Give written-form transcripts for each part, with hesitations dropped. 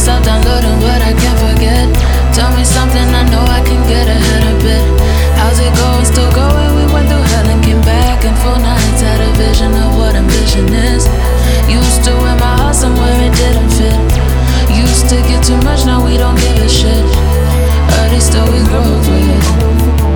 myself downloading what I can't forget. Tell me something, I know I can get ahead a bit. How's it going? Still going? We went through hell and came back in full nights. Had a vision of what ambition is. Used to wear my heart somewhere it didn't fit. Used to get too much, now we don't give a shit. Early still we grow with.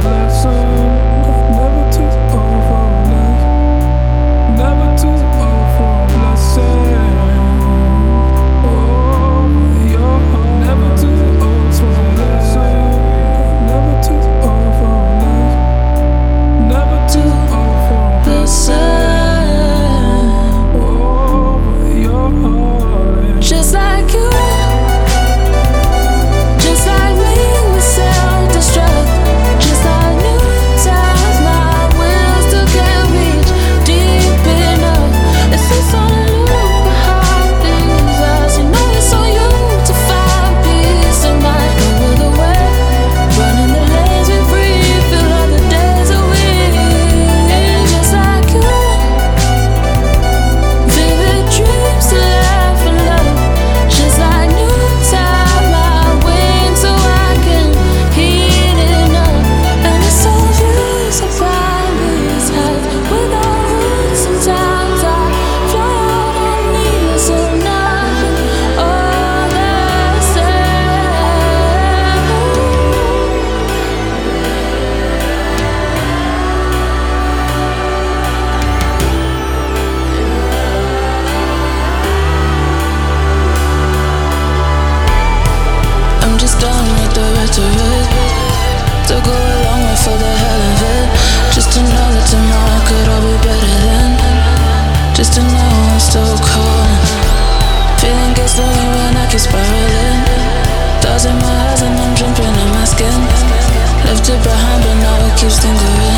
Just like you, just like me, we self-destruct. Just like new times, my will still can't reach deep enough. It's just on a loop, but heart leaves us. You know it's on you to find peace of mind. Over the way, running the lanes we breathe, fill all the days that we. Just like you, vivid dreams to laugh and love. Just like new time, my wings so I can heat it up. And it's so views of these heights without roots. Sometimes I fly out on needless or nothing. All I say. I'm just done with the rhetoric. To go along with for the hell of it. Just to know that tomorrow could all be better than. Just to know I'm still calling. Feeling gets lonely when I keep spiraling. Thoughts in my eyes and I'm jumping in my skin. Left it behind but now it keeps lingering.